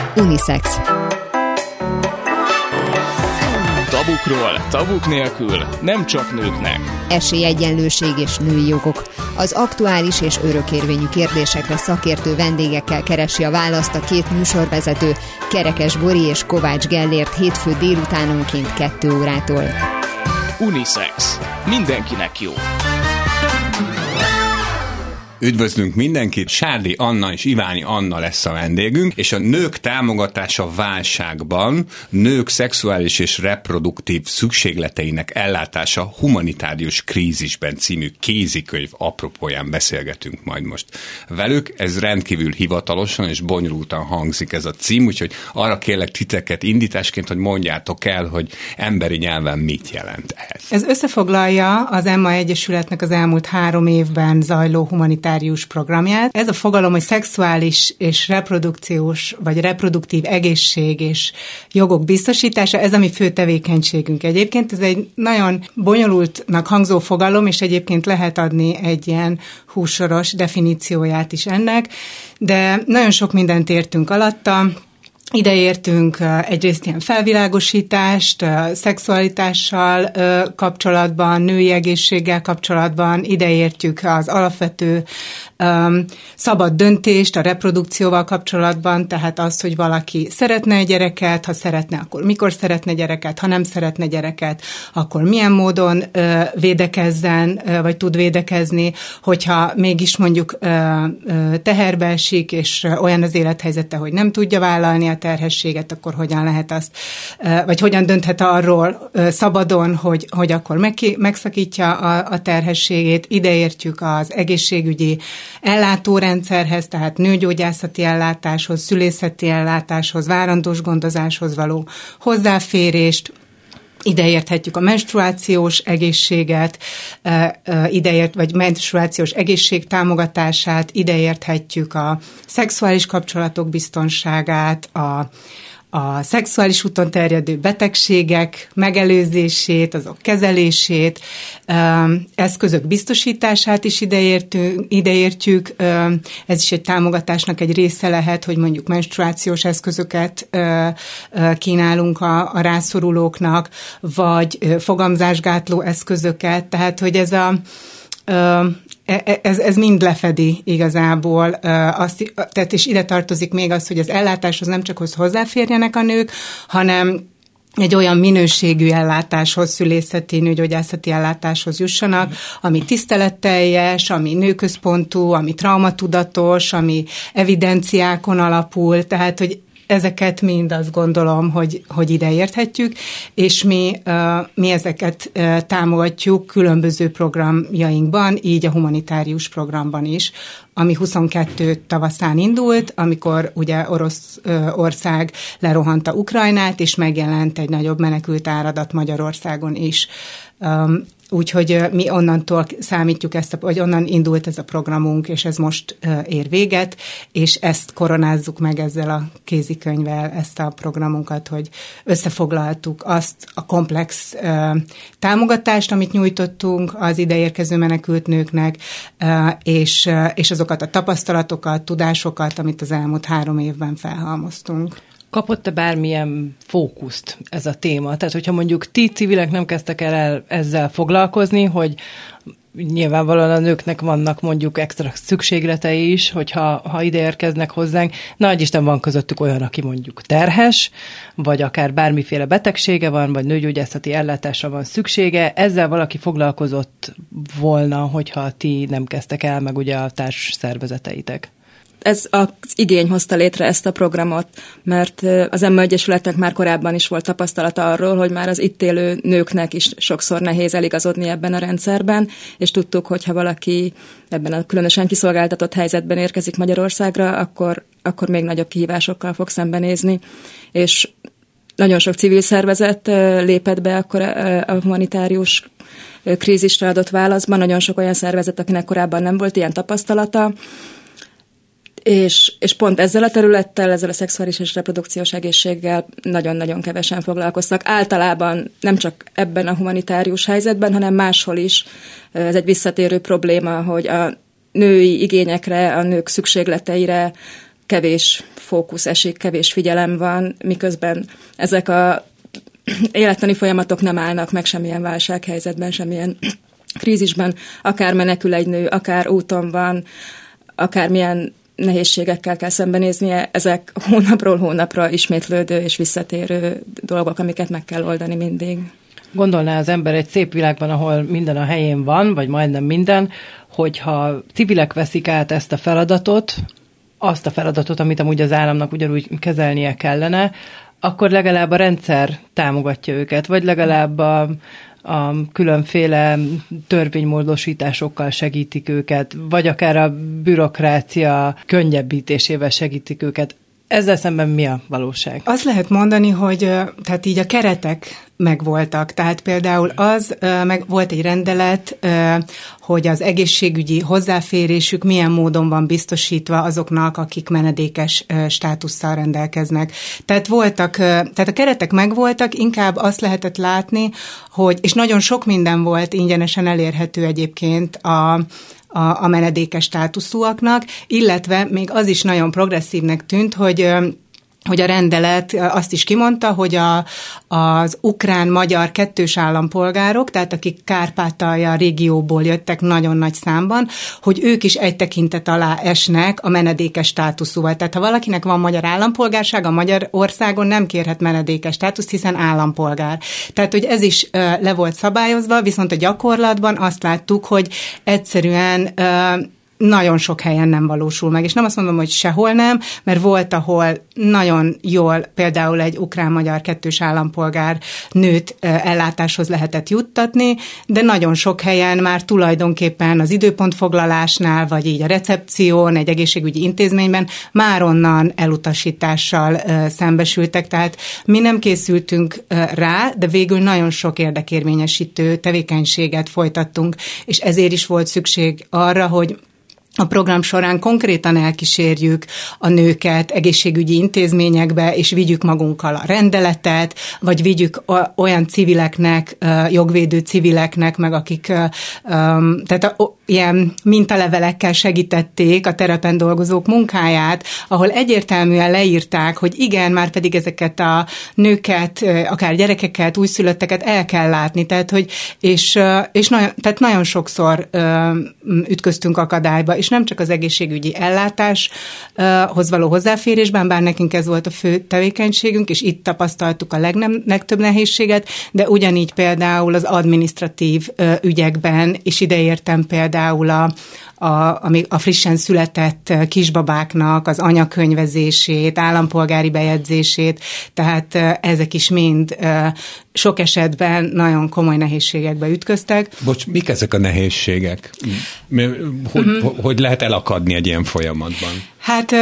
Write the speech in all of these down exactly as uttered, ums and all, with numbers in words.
Unisex. Tabukról, tabuk nélkül, nem csak nőknek. Esélyegyenlőség és női jogok. Az aktuális és örökérvényű kérdésekre szakértő vendégekkel keresi a választ a két műsorvezető, Kerekes Bori és Kovács Gellért hétfő délutánonként kettő órától. Unisex. Mindenkinek jó. Üdvözlünk mindenkit, Sárdi Anna és Iványi Anna lesz a vendégünk, és a nők támogatása válságban, nők szexuális és reproduktív szükségleteinek ellátása humanitárius krízisben című kézikönyv apropóján beszélgetünk majd most velük. Ez rendkívül hivatalosan és bonyolultan hangzik ez a cím, úgyhogy arra kérlek titeket indításként, hogy mondjátok el, hogy emberi nyelven mit jelent ez. Ez összefoglalja az Emma Egyesületnek az elmúlt három évben zajló humanitárius programját. Ez a fogalom, hogy szexuális és reprodukciós, vagy reproduktív egészség és jogok biztosítása, ez a mi fő tevékenységünk. Egyébként ez egy nagyon bonyolultnak hangzó fogalom, és egyébként lehet adni egy ilyen hússoros definícióját is ennek, de nagyon sok mindent értünk alatta. Ide értünk egyrészt ilyen felvilágosítást, szexualitással kapcsolatban, női egészséggel kapcsolatban, ide értjük az alapvető um, szabad döntést a reprodukcióval kapcsolatban, tehát azt, hogy valaki szeretne egy gyereket, ha szeretne, akkor mikor szeretne gyereket, ha nem szeretne gyereket, akkor milyen módon uh, védekezzen, uh, vagy tud védekezni, hogyha mégis mondjuk uh, uh, teherbe esik, és uh, olyan az élethelyzete, hogy nem tudja vállalni a terhességet, akkor hogyan lehet azt, vagy hogyan dönthet arról szabadon, hogy, hogy akkor megszakítja a, a terhességét. Ideértjük az egészségügyi ellátórendszerhez, tehát nőgyógyászati ellátáshoz, szülészeti ellátáshoz, várandós gondozáshoz való hozzáférést. Ideérthetjük a menstruációs egészséget, ideért, vagy menstruációs egészség támogatását, ideérthetjük a szexuális kapcsolatok biztonságát, a a szexuális úton terjedő betegségek megelőzését, azok kezelését, eszközök biztosítását is ideértünk, ideértjük. Ez is egy támogatásnak egy része lehet, hogy mondjuk menstruációs eszközöket kínálunk a, a rászorulóknak, vagy fogamzásgátló eszközöket, tehát hogy ez a Ez, ez mind lefedi igazából, azt, tehát és ide tartozik még az, hogy az ellátáshoz nem csak hozzáférjenek a nők, hanem egy olyan minőségű ellátáshoz, szülészeti, nőgyógyászati ellátáshoz jussanak, ami tiszteletteljes, ami nőközpontú, ami traumatudatos, ami evidenciákon alapul, tehát hogy ezeket mind azt gondolom, hogy, hogy ide érthetjük, és mi, uh, mi ezeket uh, támogatjuk különböző programjainkban, így a humanitárius programban is, ami huszonkettő tavaszán indult, amikor ugye orosz uh, ország lerohanta Ukrajnát, és megjelent egy nagyobb menekült áradat Magyarországon is. Um, Úgyhogy mi onnantól számítjuk ezt, vagy onnan indult ez a programunk, és ez most ér véget, és ezt koronázzuk meg ezzel a kézikönyvvel, ezt a programunkat, hogy összefoglaltuk azt a komplex támogatást, amit nyújtottunk az ideérkező menekült nőknek, és, és azokat a tapasztalatokat, tudásokat, amit az elmúlt három évben felhalmoztunk. Kapott-e bármilyen fókuszt ez a téma? Tehát, hogyha mondjuk ti civilek nem kezdtek el, el ezzel foglalkozni, hogy nyilvánvalóan a nőknek vannak mondjuk extra szükségletei is, hogyha ha ide érkeznek hozzánk. Nagyisten van közöttük olyan, aki mondjuk terhes, vagy akár bármiféle betegsége van, vagy nőgyógyászati ellátásra van szüksége. Ezzel valaki foglalkozott volna, hogyha ti nem kezdtek el, meg ugye a társ szervezeteitek. Ez az igény hozta létre ezt a programot, mert az Emma Egyesületnek már korábban is volt tapasztalata arról, hogy már az itt élő nőknek is sokszor nehéz eligazodni ebben a rendszerben, és tudtuk, hogy ha valaki ebben a különösen kiszolgáltatott helyzetben érkezik Magyarországra, akkor, akkor még nagyobb kihívásokkal fog szembenézni, és nagyon sok civil szervezet lépett be akkor a humanitárius krízisre adott válaszban, nagyon sok olyan szervezet, akinek korábban nem volt ilyen tapasztalata, És, és pont ezzel a területtel, ezzel a szexuális és reprodukciós egészséggel nagyon-nagyon kevesen foglalkoztak. Általában nem csak ebben a humanitárius helyzetben, hanem máshol is. Ez egy visszatérő probléma, hogy a női igényekre, a nők szükségleteire kevés fókusz esik, kevés figyelem van, miközben ezek a élettani folyamatok nem állnak meg semmilyen válsághelyzetben, semmilyen krízisben, akár menekül egy nő, akár úton van, akármilyen nehézségekkel kell szembenéznie, ezek hónapról hónapra ismétlődő és visszatérő dolgok, amiket meg kell oldani mindig. Gondolná az ember egy szép világban, ahol minden a helyén van, vagy majdnem minden, hogyha civilek veszik át ezt a feladatot, azt a feladatot, amit amúgy az államnak ugyanúgy kezelnie kellene, akkor legalább a rendszer támogatja őket, vagy legalább a, a különféle törvénymódosításokkal segítik őket, vagy akár a bürokrácia könnyebbítésével segítik őket. Ezzel szemben mi a valóság? Azt lehet mondani, hogy tehát így a keretek megvoltak. Tehát például az, meg volt egy rendelet, hogy az egészségügyi hozzáférésük milyen módon van biztosítva azoknak, akik menedékes státusszal rendelkeznek. Tehát voltak, tehát a keretek megvoltak, inkább azt lehetett látni, hogy, és nagyon sok minden volt ingyenesen elérhető egyébként a a, a menedékes státuszúaknak, illetve még az is nagyon progresszívnek tűnt, hogy hogy a rendelet azt is kimondta, hogy a, az ukrán-magyar kettős állampolgárok, tehát akik Kárpátalja régióból jöttek nagyon nagy számban, hogy ők is egy tekintet alá esnek a menedékes státuszúval. Tehát ha valakinek van magyar állampolgársága, Magyarországon nem kérhet menedékes státuszt, hiszen állampolgár. Tehát, hogy ez is uh, le volt szabályozva, viszont a gyakorlatban azt láttuk, hogy egyszerűen uh, nagyon sok helyen nem valósul meg. És nem azt mondom, hogy sehol nem, mert volt, ahol nagyon jól például egy ukrán-magyar kettős állampolgár nőt ellátáshoz lehetett juttatni, de nagyon sok helyen már tulajdonképpen az időpontfoglalásnál, vagy így a recepción, egy egészségügyi intézményben már onnan elutasítással szembesültek. Tehát mi nem készültünk rá, de végül nagyon sok érdekérvényesítő tevékenységet folytattunk, és ezért is volt szükség arra, hogy a program során konkrétan elkísérjük a nőket egészségügyi intézményekbe, és vigyük magunkkal a rendeletet, vagy vigyük olyan civileknek, jogvédő civileknek, meg akik tehát ilyen mintalevelekkel segítették a terepen dolgozók munkáját, ahol egyértelműen leírták, hogy igen, már pedig ezeket a nőket, akár gyerekeket, újszülötteket el kell látni, tehát hogy, és, és nagyon, tehát nagyon sokszor ütköztünk akadályba, és nem csak az egészségügyi ellátáshoz való hozzáférésben, bár nekünk ez volt a fő tevékenységünk, és itt tapasztaltuk a legnem, legtöbb nehézséget, de ugyanígy például az adminisztratív ügyekben, és ideértem például a A, ami a frissen született kisbabáknak az anyakönyvezését, állampolgári bejegyzését, tehát ezek is mind sok esetben nagyon komoly nehézségekbe ütköztek. Bocs, mik ezek a nehézségek? Hogy, uh-huh. hogy lehet elakadni egy ilyen folyamatban? Hát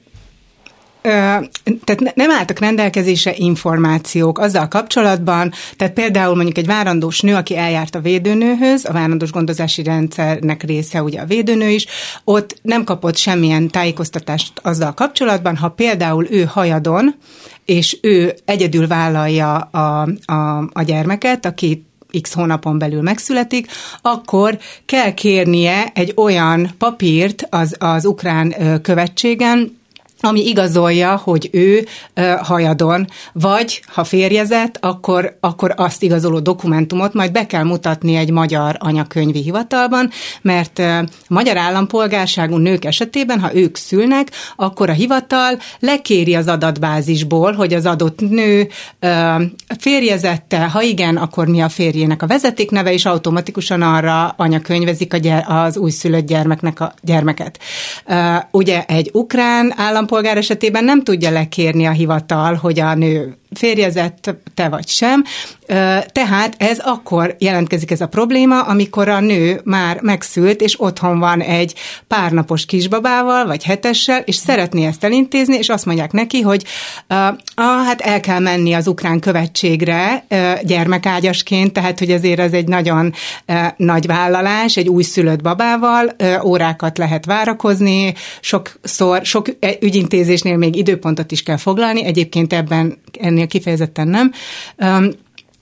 tehát nem álltak rendelkezésre információk azzal kapcsolatban, tehát például mondjuk egy várandós nő, aki eljárt a védőnőhöz, a várandós gondozási rendszernek része ugye a védőnő is, ott nem kapott semmilyen tájékoztatást azzal kapcsolatban, ha például ő hajadon, és ő egyedül vállalja a, a, a gyermeket, aki x hónapon belül megszületik, akkor kell kérnie egy olyan papírt az, az ukrán követségen, ami igazolja, hogy ő uh, hajadon, vagy ha férjezett, akkor, akkor azt igazoló dokumentumot majd be kell mutatni egy magyar anyakönyvi hivatalban, mert uh, magyar állampolgárságú nők esetében, ha ők szülnek, akkor a hivatal lekéri az adatbázisból, hogy az adott nő uh, férjezette, ha igen, akkor mi a férjének a vezetékneve, és automatikusan arra anyakönyvezik a gyere, az újszülött gyermeknek a gyermeket. Uh, ugye egy ukrán állampolgár polgár esetében nem tudja lekérni a hivatal, hogy a nő férjezett, te vagy sem. Tehát ez akkor jelentkezik ez a probléma, amikor a nő már megszült, és otthon van egy párnapos kisbabával, vagy hetessel, és szeretné ezt elintézni, és azt mondják neki, hogy ah, hát el kell menni az ukrán követségre gyermekágyasként, tehát hogy azért ez egy nagyon nagy vállalás, egy újszülött babával, órákat lehet várakozni, sokszor, sok ügyintézésnél még időpontot is kell foglalni, egyébként ebben ennél kifejezetten nem.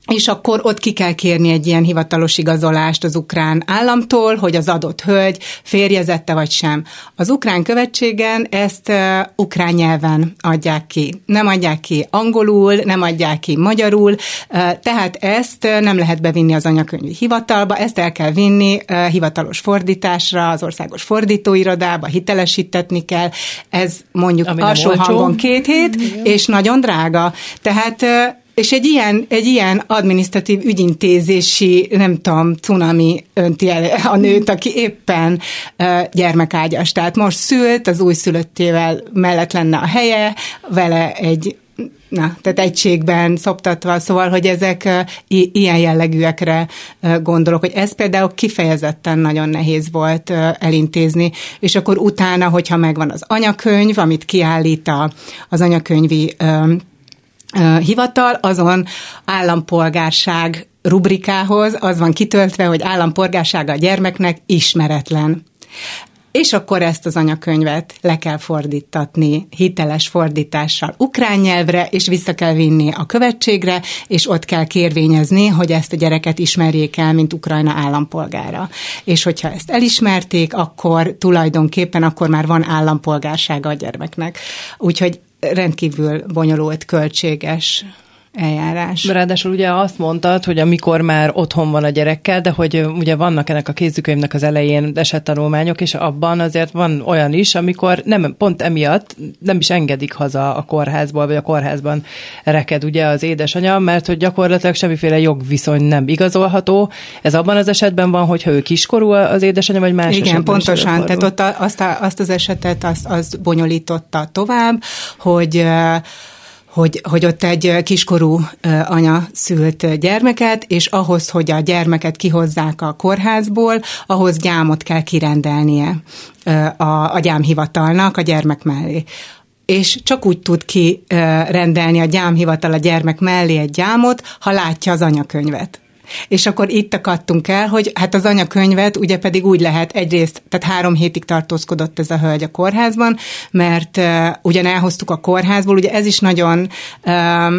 és akkor ott ki kell kérni egy ilyen hivatalos igazolást az ukrán államtól, hogy az adott hölgy férjezette vagy sem. Az ukrán követségen ezt uh, ukrán nyelven adják ki. Nem adják ki angolul, nem adják ki magyarul, uh, tehát ezt uh, nem lehet bevinni az anyakönyvi hivatalba, ezt el kell vinni uh, hivatalos fordításra, az országos fordítóirodába, hitelesítetni kell. Ez mondjuk alsó hangon két hét, igen. És nagyon drága. Tehát uh, és egy ilyen, egy ilyen adminisztratív ügyintézési, nem tudom, cunami önti el a nőt, aki éppen uh, gyermekágyas. Tehát most szült, az újszülöttével mellett lenne a helye, vele egy, na, tehát egységben szoptatva, szóval, hogy ezek uh, i- ilyen jellegűekre uh, gondolok, hogy ez például kifejezetten nagyon nehéz volt uh, elintézni, és akkor utána, hogyha megvan az anyakönyv, amit kiállít a, az anyakönyvi uh, hivatal, azon állampolgárság rubrikához az van kitöltve, hogy állampolgársága a gyermeknek ismeretlen. És akkor ezt az anyakönyvet le kell fordítatni hiteles fordítással ukrán nyelvre, és vissza kell vinni a követségre, és ott kell kérvényezni, hogy ezt a gyereket ismerjék el, mint Ukrajna állampolgára. És hogyha ezt elismerték, akkor tulajdonképpen akkor már van állampolgársága a gyermeknek. Úgyhogy rendkívül bonyolult, költséges eljárás. Ráadásul ugye azt mondtad, hogy amikor már otthon van a gyerekkel, de hogy ugye vannak ennek a kézikönyvnek az elején esettanulmányok, és abban azért van olyan is, amikor nem, pont emiatt nem is engedik haza a kórházból, vagy a kórházban reked ugye az édesanyja, mert hogy gyakorlatilag semmiféle jogviszony nem igazolható. Ez abban az esetben van, hogyha ő kiskorú az édesanyja, vagy más igen, pontosan. Tehát ott azt, a, azt az esetet azt, azt bonyolította tovább, hogy Hogy, hogy ott egy kiskorú anya szült gyermeket, és ahhoz, hogy a gyermeket kihozzák a kórházból, ahhoz gyámot kell kirendelnie a, a gyámhivatalnak a gyermek mellé. És csak úgy tud kirendelni a gyámhivatal a gyermek mellé egy gyámot, ha látja az anyakönyvet. És akkor itt akadtunk el, hogy hát az anyakönyvet ugye pedig úgy lehet egyrészt, tehát három hétig tartózkodott ez a hölgy a kórházban, mert uh, ugyan elhoztuk a kórházból, ugye ez is nagyon, um,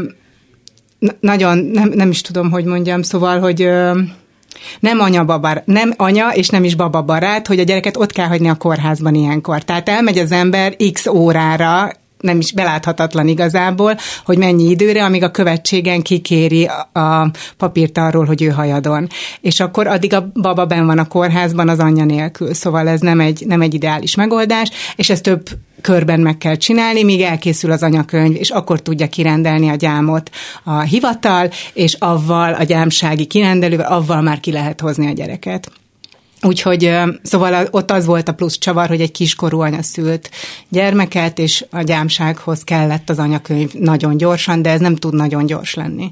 nagyon, nem, nem is tudom, hogy mondjam, szóval, hogy uh, nem anya, baba, nem anya és nem is baba barát, hogy a gyereket ott kell hagyni a kórházban ilyenkor. Tehát elmegy az ember x órára, nem is beláthatatlan igazából, hogy mennyi időre, amíg a követségen kikéri a papírt arról, hogy ő hajadon. És akkor addig a baba benn van a kórházban az anyja nélkül. Szóval ez nem egy, nem egy ideális megoldás, és ezt több körben meg kell csinálni, míg elkészül az anyakönyv, és akkor tudja kirendelni a gyámot a hivatal, és avval a gyámsági kirendelővel, avval már ki lehet hozni a gyereket. Úgyhogy szóval ott az volt a plusz csavar, hogy egy kiskorú anya szült gyermeket, és a gyámsághoz kellett az anyakönyv nagyon gyorsan, de ez nem tud nagyon gyors lenni.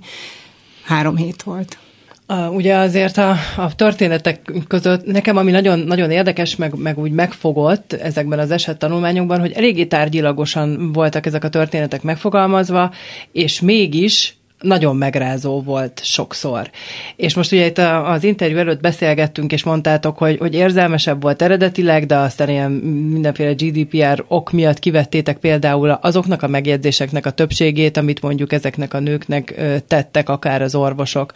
Három hét volt. Uh, ugye azért a, a történetek között nekem, ami nagyon, nagyon érdekes, meg, meg úgy megfogott ezekben az esettanulmányokban, hogy eléggé tárgyilagosan voltak ezek a történetek megfogalmazva, és mégis nagyon megrázó volt sokszor. És most ugye itt az interjú előtt beszélgettünk, és mondtátok, hogy, hogy érzelmesebb volt eredetileg, de aztán ilyen mindenféle gé dé pé er ok miatt kivettétek például azoknak a megjegyzéseknek a többségét, amit mondjuk ezeknek a nőknek tettek, akár az orvosok.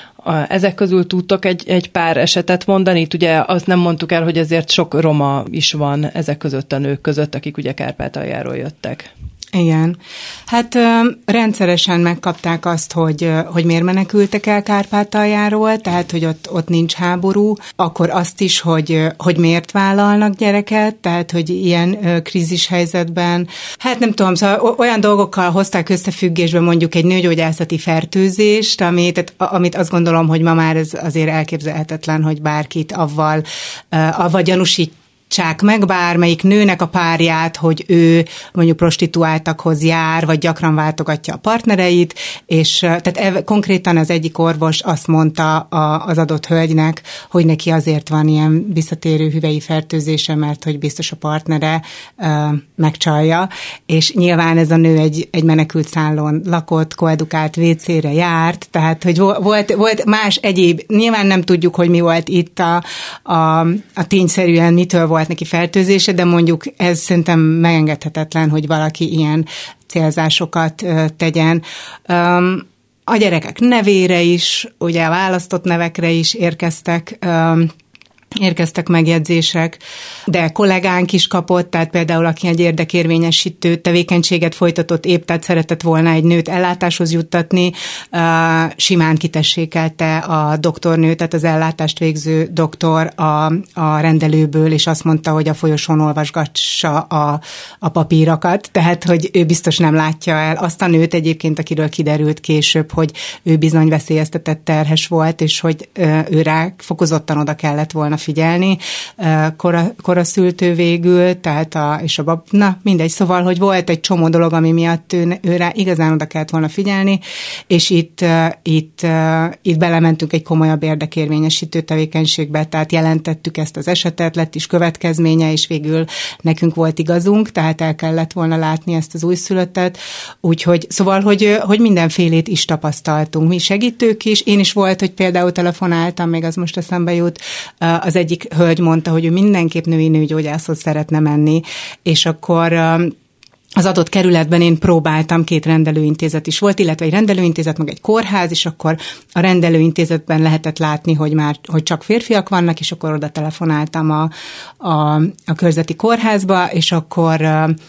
Ezek közül tudtok egy, egy pár esetet mondani? Itt ugye azt nem mondtuk el, hogy ezért sok roma is van ezek között a nők között, akik ugye Kárpátaljáról jöttek. Igen. Hát ö, rendszeresen megkapták azt, hogy, hogy miért menekültek el Kárpátaljáról, tehát, hogy ott, ott nincs háború, akkor azt is, hogy, hogy miért vállalnak gyereket, tehát, hogy ilyen ö, krízis helyzetben. Hát nem tudom, szóval olyan dolgokkal hozták összefüggésbe mondjuk egy nőgyógyászati fertőzést, amit, amit azt gondolom, hogy ma már ez azért elképzelhetetlen, hogy bárkit avval, ö, avval gyanúsít, csak meg bármelyik nőnek a párját, hogy ő mondjuk prostituáltakhoz jár, vagy gyakran váltogatja a partnereit, és tehát ev, konkrétan az egyik orvos azt mondta a, az adott hölgynek, hogy neki azért van ilyen visszatérő hüvei fertőzése, mert hogy biztos a partnere uh, megcsalja, és nyilván ez a nő egy, egy menekült szállón lakott, koedukált vécére járt, tehát hogy volt, volt más egyéb, nyilván nem tudjuk, hogy mi volt itt a, a, a tényszerűen mitől volt volt neki fertőzése, de mondjuk ez szerintem megengedhetetlen, hogy valaki ilyen célzásokat uh, tegyen. Um, a gyerekek nevére is, ugye a választott nevekre is érkeztek érkeztek megjegyzések, de kollégánk is kapott, tehát például aki egy érdekérvényesítő tevékenységet folytatott épp, tehát szeretett volna egy nőt ellátáshoz juttatni, simán kitessékelte a doktornő, tehát az ellátást végző doktor a, a rendelőből, és azt mondta, hogy a folyosón olvasgassa a, a papírokat, tehát hogy ő biztos nem látja el azt a nőt egyébként, akiről kiderült később, hogy ő bizony veszélyeztetett terhes volt, és hogy ő rá fokozottan oda kellett volna figyelni, kora, koraszültő végül, tehát a, és a bab, na mindegy, szóval, hogy volt egy csomó dolog, ami miatt ő, őre igazán oda kellett volna figyelni, és itt, itt, itt belementünk egy komolyabb érdekérvényesítő tevékenységbe, tehát jelentettük ezt az esetet, lett is következménye, és végül nekünk volt igazunk, tehát el kellett volna látni ezt az újszülöttet, úgyhogy, szóval, hogy, hogy mindenfélét is tapasztaltunk. Mi segítők is, én is volt, hogy például telefonáltam, még az most eszembe jut, az egyik hölgy mondta, hogy ő mindenképp női nőgyógyászhoz szeretne menni, és akkor az adott kerületben én próbáltam, két rendelőintézet is volt, illetve egy rendelőintézet, meg egy kórház, és akkor a rendelőintézetben lehetett látni, hogy már hogy csak férfiak vannak, és akkor oda telefonáltam a, a, a körzeti kórházba, és akkor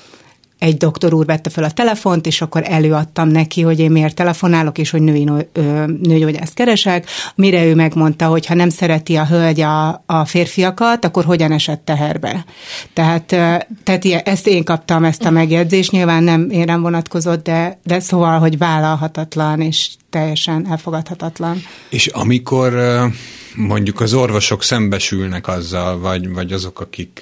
egy doktor úr vette fel a telefont, és akkor előadtam neki, hogy én miért telefonálok, és hogy női nőgyógyászt keresek, mire ő megmondta, hogy ha nem szereti a hölgy a, a férfiakat, akkor hogyan esett teherbe. Tehát, tehát ilyen, ezt én kaptam, ezt a megjegyzést, nyilván nem én rám vonatkozott, de, de szóval, hogy vállalhatatlan, és teljesen elfogadhatatlan. És amikor mondjuk az orvosok szembesülnek azzal, vagy, vagy azok, akik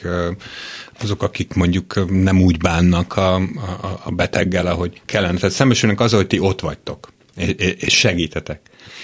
azok, akik mondjuk nem úgy bánnak a, a, a beteggel, ahogy kellene. Tehát szembesülnek azzal, hogy ti ott vagytok, és segítetek.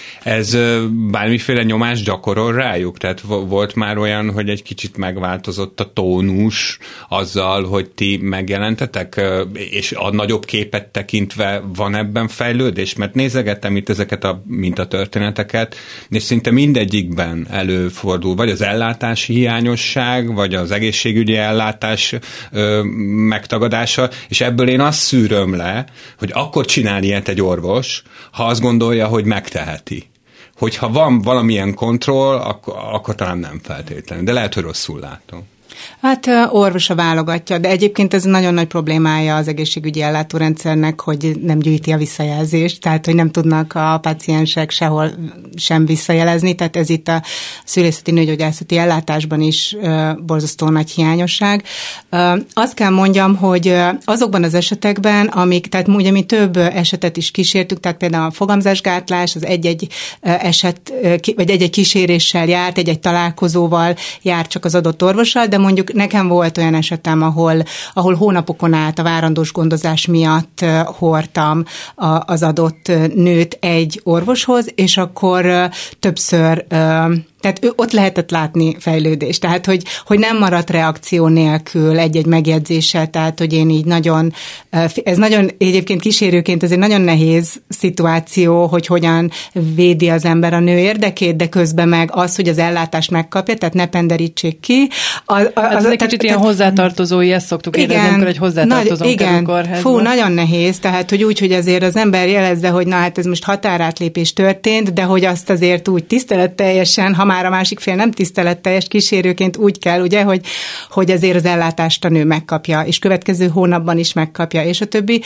Ez bármiféle nyomást gyakorol rájuk? Tehát volt már olyan, hogy egy kicsit megváltozott a tónus azzal, hogy ti megjelentetek, és a nagyobb képet tekintve van ebben fejlődés? Mert nézegettem itt ezeket a mintatörténeteket, és szinte mindegyikben előfordul, vagy az ellátási hiányosság, vagy az egészségügyi ellátás ö, megtagadása, és ebből én azt szűröm le, hogy akkor csinál ilyet egy orvos, ha azt gondolja, hogy megteheti. Hogyha van valamilyen kontroll, akkor, akkor talán nem feltétlenül, de lehet, hogy rosszul látom. Hát orvosa válogatja, de egyébként ez nagyon nagy problémája az egészségügyi ellátórendszernek, hogy nem gyűjti a visszajelzést, tehát hogy nem tudnak a páciensek sehol sem visszajelezni, tehát ez itt a szülészeti nőgyógyászati ellátásban is uh, borzasztó nagy hiányosság. Uh, azt kell mondjam, hogy azokban az esetekben, amik, tehát ugye mi több esetet is kísértük, tehát például a fogamzásgátlás, az egy-egy eset, vagy egy-egy kíséréssel járt, egy-egy találkozóval járt csak az adott orvossal, de mondjuk nekem volt olyan esetem, ahol, ahol hónapokon át a várandós gondozás miatt uh, hordtam a, az adott nőt egy orvoshoz, és akkor uh, többször uh, tehát ott lehetett látni fejlődést, tehát hogy, hogy nem maradt reakció nélkül egy-egy megjegyzéssel, tehát hogy én így nagyon, ez nagyon, egyébként kísérőként ez egy nagyon nehéz szituáció, hogy hogyan védi az ember a nő érdekét, de közben meg az, hogy az ellátást megkapja, tehát ne penderítsék ki. Az, az, ez egy kicsit ilyen hozzátartozói, ezt szoktuk érezni, amikor egy hozzátartozón igen, fú, nagyon nehéz, tehát hogy úgy, hogy azért az ember jelezze, hogy na hát ez most határátlépés történt, de hogy azt azért úgy tiszteletteljesen, ha már a másik fél nem tiszteletteljes kísérőként úgy kell, ugye, hogy, hogy azért az ellátást a nő megkapja, és következő hónapban is megkapja, és a többi.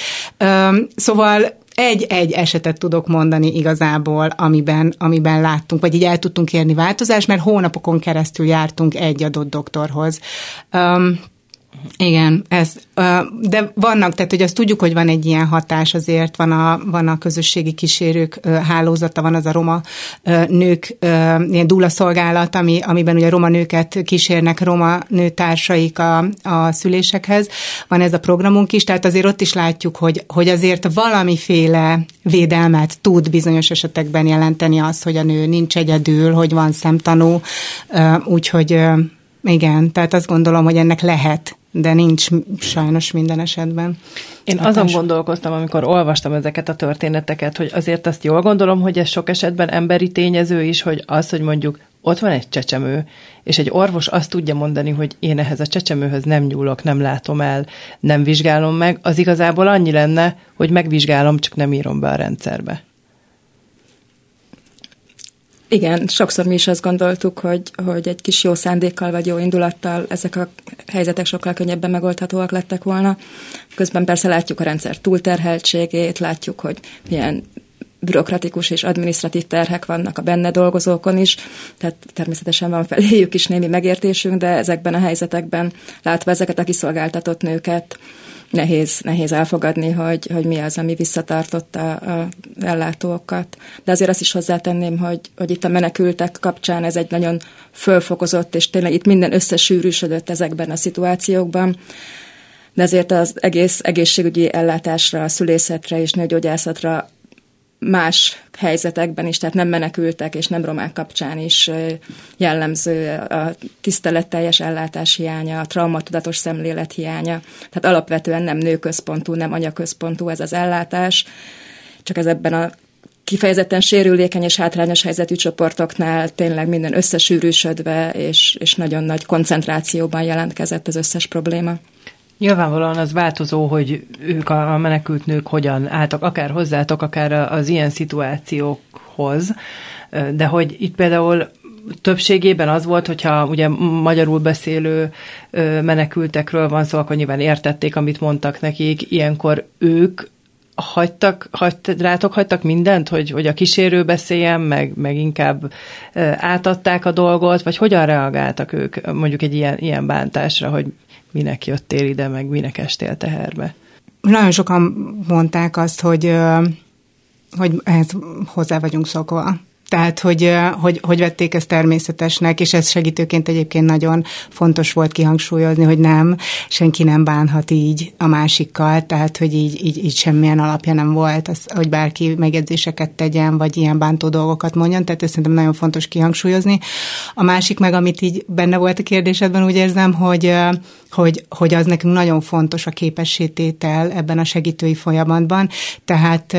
Szóval egy-egy esetet tudok mondani igazából, amiben, amiben láttunk, vagy így el tudtunk érni változást, mert hónapokon keresztül jártunk egy adott doktorhoz. Um, Igen, ez, de vannak, tehát hogy azt tudjuk, hogy van egy ilyen hatás, azért van a, van a közösségi kísérők hálózata, van az a roma nők, ilyen dúlaszolgálat, ami, amiben ugye roma nőket kísérnek roma nőtársaik a, a szülésekhez. Van ez a programunk is, tehát azért ott is látjuk, hogy, hogy azért valamiféle védelmet tud bizonyos esetekben jelenteni az, hogy a nő nincs egyedül, hogy van szemtanú, úgyhogy igen, tehát azt gondolom, hogy ennek lehet, de nincs sajnos minden esetben. Én hatás. Azon gondolkoztam, amikor olvastam ezeket a történeteket, hogy azért azt jól gondolom, hogy ez sok esetben emberi tényező is, hogy az, hogy mondjuk ott van egy csecsemő, és egy orvos azt tudja mondani, hogy én ehhez a csecsemőhöz nem nyúlok, nem látom el, nem vizsgálom meg, az igazából annyi lenne, hogy megvizsgálom, csak nem írom be a rendszerbe. Igen, sokszor mi is azt gondoltuk, hogy, hogy egy kis jó szándékkal vagy jó indulattal ezek a helyzetek sokkal könnyebben megoldhatóak lettek volna. Közben persze látjuk a rendszer túlterheltségét, látjuk, hogy milyen bürokratikus és adminisztratív terhek vannak a benne dolgozókon is, tehát természetesen van feléjük is némi megértésünk, de ezekben a helyzetekben látva ezeket a kiszolgáltatott nőket, Nehéz, nehéz elfogadni, hogy, hogy mi az, ami visszatartotta az ellátókat. De azért azt is hozzátenném, hogy, hogy itt a menekültek kapcsán ez egy nagyon fölfokozott, és tényleg itt minden összesűrűsödött ezekben a szituációkban. De azért az egész egészségügyi ellátásra, szülészetre és nőgyógyászatra más helyzetekben is, tehát nem menekültek és nem romák kapcsán is jellemző a tiszteletteljes ellátás hiánya, a traumatudatos szemlélet hiánya. Tehát alapvetően nem nőközpontú, nem anyaközpontú ez az ellátás, csak ez ebben a kifejezetten sérülékeny és hátrányos helyzetű csoportoknál tényleg minden összesűrűsödve és, és nagyon nagy koncentrációban jelentkezett az összes probléma. Nyilvánvalóan az változó, hogy ők a menekült nők hogyan álltak, akár hozzátok, akár az ilyen szituációkhoz, de hogy itt például többségében az volt, hogyha ugye magyarul beszélő menekültekről van szó, akkor nyilván értették, amit mondtak nekik, ilyenkor ők hagytak, hagyt, rátok hagytak mindent, hogy, hogy a kísérő beszéljen, meg, meg inkább átadták a dolgot, vagy hogyan reagáltak ők mondjuk egy ilyen, ilyen bántásra, hogy minek jöttél ide, meg minek estél teherbe? Nagyon sokan mondták azt, hogy, hogy ehhez hozzá vagyunk szokva. Tehát, hogy, hogy, hogy vették ezt természetesnek, és ez segítőként egyébként nagyon fontos volt kihangsúlyozni, hogy nem, senki nem bánhat így a másikkal, tehát, hogy így, így, így semmilyen alapja nem volt, az, hogy bárki megjegyzéseket tegyen, vagy ilyen bántó dolgokat mondjon, tehát ez szerintem nagyon fontos kihangsúlyozni. A másik meg, amit így benne volt a kérdésedben, úgy érzem, hogy, hogy, hogy az nekünk nagyon fontos a képességtétel ebben a segítői folyamatban, tehát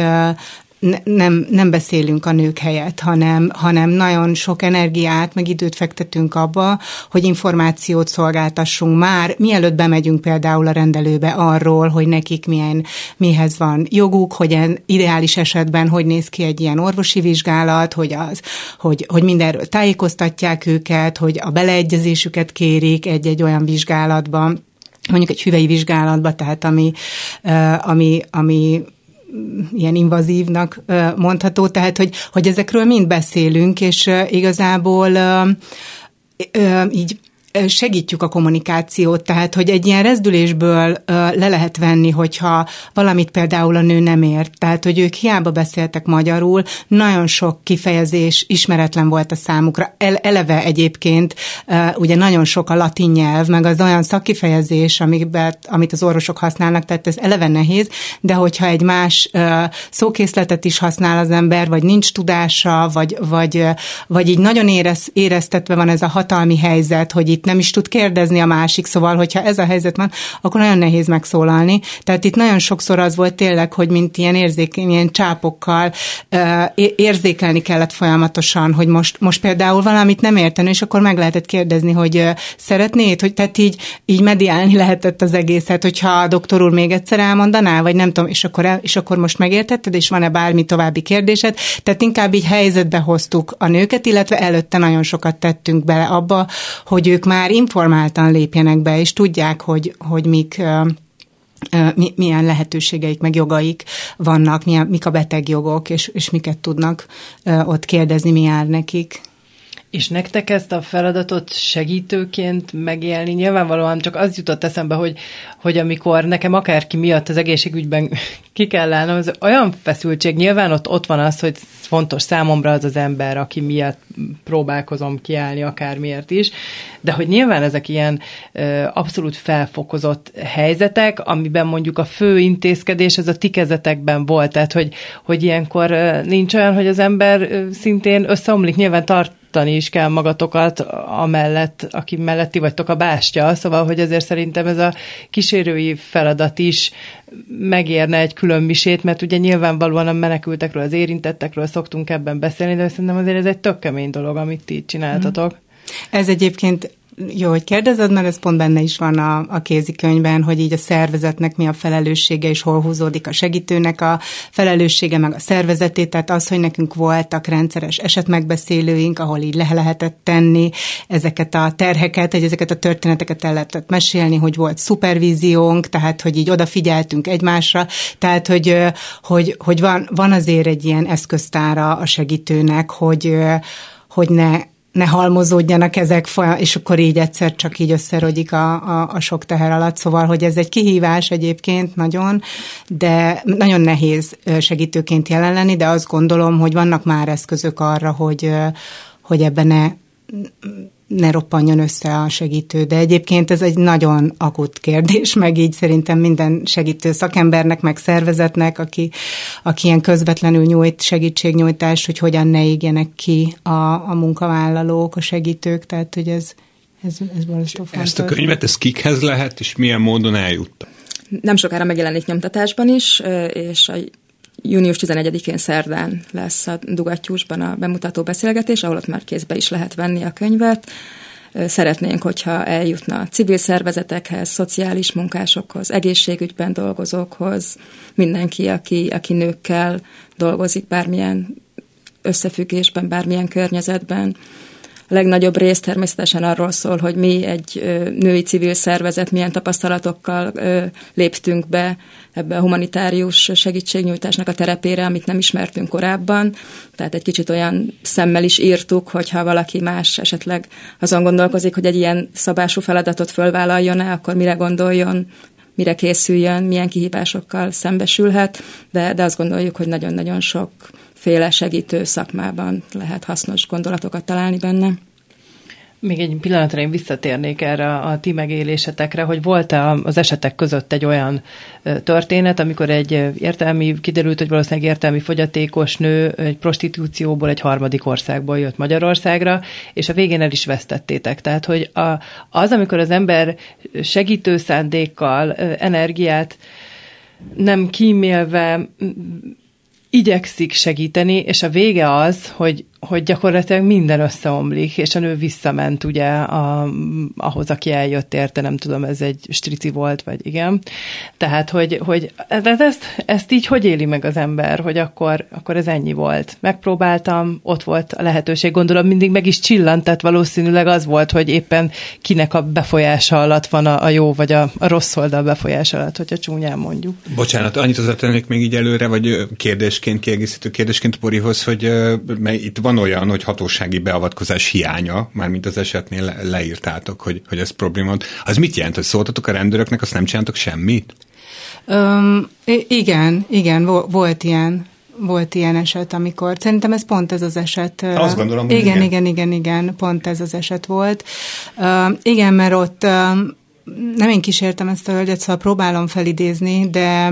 Nem, nem beszélünk a nők helyett, hanem, hanem nagyon sok energiát, meg időt fektetünk abba, hogy információt szolgáltassunk már, mielőtt bemegyünk például a rendelőbe arról, hogy nekik milyen, mihez van joguk, hogy ideális esetben hogy néz ki egy ilyen orvosi vizsgálat, hogy, az, hogy, hogy mindenről tájékoztatják őket, hogy a beleegyezésüket kérik egy-egy olyan vizsgálatban, mondjuk egy hüvei vizsgálatban, tehát ami, ami, ami ilyen invazívnak mondható, tehát, hogy, hogy ezekről mind beszélünk, és igazából így segítjük a kommunikációt, tehát, hogy egy ilyen rezdülésből le lehet venni, hogyha valamit például a nő nem ért, tehát, hogy ők hiába beszéltek magyarul, nagyon sok kifejezés ismeretlen volt a számukra. Eleve egyébként ugye nagyon sok a latin nyelv, meg az olyan szakkifejezés, amit az orvosok használnak, tehát ez eleve nehéz, de hogyha egy más szókészletet is használ az ember, vagy nincs tudása, vagy, vagy, vagy így nagyon érez, éreztetve van ez a hatalmi helyzet, hogy itt nem is tud kérdezni a másik, szóval, hogyha ez a helyzet van, akkor nagyon nehéz megszólalni. Tehát itt nagyon sokszor az volt tényleg, hogy mint ilyen érzékeny, ilyen csápokkal érzékelni kellett folyamatosan, hogy most, most például valamit nem érteni, és akkor meg lehetett kérdezni, hogy szeretnéd, hogy tehát így, így mediálni lehetett az egészet, hogyha a doktor úr még egyszer elmondaná, vagy nem tudom, és akkor, el, és akkor most megértetted, és van-e bármi további kérdésed? Tehát inkább így helyzetbe hoztuk a nőket, illetve előtte nagyon sokat tettünk bele abba, hogy ők már informáltan lépjenek be, és tudják, hogy, hogy mik, milyen lehetőségeik, meg jogaik vannak, milyen, mik a betegjogok, és, és miket tudnak ott kérdezni, mi jár nekik. És nektek ezt a feladatot segítőként megélni, nyilvánvalóan csak az jutott eszembe, hogy, hogy amikor nekem akárki miatt az egészségügyben ki kell állnom, az olyan feszültség, nyilván ott, ott van az, hogy fontos számomra az az ember, aki miatt próbálkozom kiállni akármiért is, de hogy nyilván ezek ilyen ö, abszolút felfokozott helyzetek, amiben mondjuk a fő intézkedés ez a ti kezetekben volt, tehát hogy, hogy ilyenkor ö, nincs olyan, hogy az ember ö, szintén összeomlik, nyilván tart tani is kell magatokat amellett, aki mellett ti vagytok a bástya, szóval, hogy ezért szerintem ez a kísérői feladat is megérne egy külön misét, mert ugye nyilvánvalóan a menekültekről, az érintettekről szoktunk ebben beszélni, de szerintem azért ez egy tök kemény dolog, amit ti csináltatok. Ez egyébként jó, hogy kérdezed, mert ez pont benne is van a, a kézikönyvben, hogy így a szervezetnek mi a felelőssége, és hol húzódik a segítőnek a felelőssége, meg a szervezeté, tehát az, hogy nekünk voltak rendszeres esetmegbeszélőink, ahol így le lehetett tenni ezeket a terheket, hogy ezeket a történeteket el lehetett mesélni, hogy volt szupervíziónk, tehát, hogy így odafigyeltünk egymásra, tehát, hogy, hogy, hogy van, van azért egy ilyen eszköztára a segítőnek, hogy, hogy ne ne halmozódjanak ezek, és akkor így egyszer csak így összerogyik a, a, a sok teher alatt. Szóval, hogy ez egy kihívás egyébként nagyon, de nagyon nehéz segítőként jelen lenni, de azt gondolom, hogy vannak már eszközök arra, hogy, hogy ebben ne, ne roppanjon össze a segítő. De egyébként ez egy nagyon akut kérdés, meg így szerintem minden segítő szakembernek, meg szervezetnek, aki, aki ilyen közvetlenül nyújt segítségnyújtást, hogy hogyan ne égjenek ki a, a munkavállalók, a segítők, tehát hogy ez, ez, ez borzasztó fontos. Ezt a könyvet, ez kikhez lehet, és milyen módon eljutta? Nem sokára megjelenik nyomtatásban is, és a június tizenegyedikén szerdán lesz a Dugattyúsban a bemutató beszélgetés, ahol ott már kézbe is lehet venni a könyvet. Szeretnénk, hogyha eljutna civil szervezetekhez, szociális munkásokhoz, egészségügyben dolgozókhoz, mindenki, aki, aki nőkkel dolgozik bármilyen összefüggésben, bármilyen környezetben. A legnagyobb rész természetesen arról szól, hogy mi egy női civil szervezet milyen tapasztalatokkal léptünk be ebbe a humanitárius segítségnyújtásnak a terepére, amit nem ismertünk korábban. Tehát egy kicsit olyan szemmel is írtuk, hogyha valaki más esetleg azon gondolkozik, hogy egy ilyen szabású feladatot fölvállaljon-e, akkor mire gondoljon, mire készüljön, milyen kihívásokkal szembesülhet, de, de azt gondoljuk, hogy nagyon-nagyon sok féle segítő szakmában lehet hasznos gondolatokat találni benne. Még egy pillanatra én visszatérnék erre a ti megélésetekre, hogy volt-e az esetek között egy olyan történet, amikor egy értelmi, kiderült, hogy valószínűleg értelmi fogyatékos nő egy prostitúcióból egy harmadik országból jött Magyarországra, és a végén el is vesztettétek. Tehát, hogy a, az, amikor az ember segítő szándékkal, energiát nem kímélve igyekszik segíteni, és a vége az, hogy, hogy gyakorlatilag minden összeomlik, és a nő visszament ugye a, ahhoz, aki eljött érte, nem tudom, ez egy strici volt, vagy igen. Tehát, hogy, hogy de ezt, ezt így hogy éli meg az ember, hogy akkor, akkor ez ennyi volt. Megpróbáltam, ott volt a lehetőség, gondolom mindig meg is csillant, tehát valószínűleg az volt, hogy éppen kinek a befolyása alatt van a, a jó, vagy a, a rossz oldal befolyása alatt, hogyha csúnyán mondjuk. Bocsánat, annyit hozzátennék még így előre, vagy kérdésként, kiegészítő kérdésként Borihoz, hogy uh, itt van olyan, hogy hatósági beavatkozás hiánya, mármint az esetnél le- leírtátok, hogy, hogy ez probléma. Az mit jelent, hogy szóltatok a rendőröknek, azt nem csináltok semmit? Um, igen, igen, volt ilyen. Volt ilyen eset, amikor, szerintem ez pont ez az eset. Azt gondolom, hogy igen, igen. igen, igen, igen, pont ez az eset volt. Uh, igen, mert ott uh, nem én kísértem ezt a hölgyet, szóval próbálom felidézni, de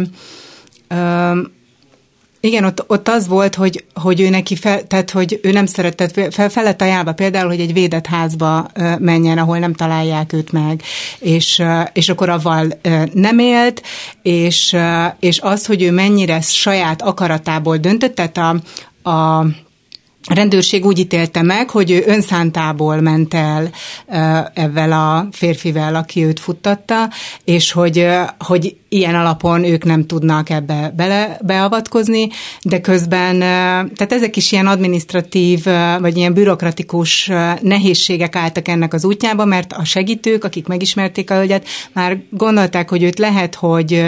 uh, igen, ott, ott az volt, hogy, hogy ő neki fel, tehát, hogy ő nem szeretett, fel, fel lett ajánlva például, hogy egy védett házba menjen, ahol nem találják őt meg, és, és akkor avval nem élt, és, és az, hogy ő mennyire saját akaratából döntött, tehát a, a A rendőrség úgy ítélte meg, hogy ő önszántából ment el ezzel a férfivel, aki őt futtatta, és hogy, hogy ilyen alapon ők nem tudnak ebbe bele, beavatkozni, de közben, tehát ezek is ilyen adminisztratív, vagy ilyen bürokratikus nehézségek álltak ennek az útjába, mert a segítők, akik megismerték a hölgyet, már gondolták, hogy őt lehet, hogy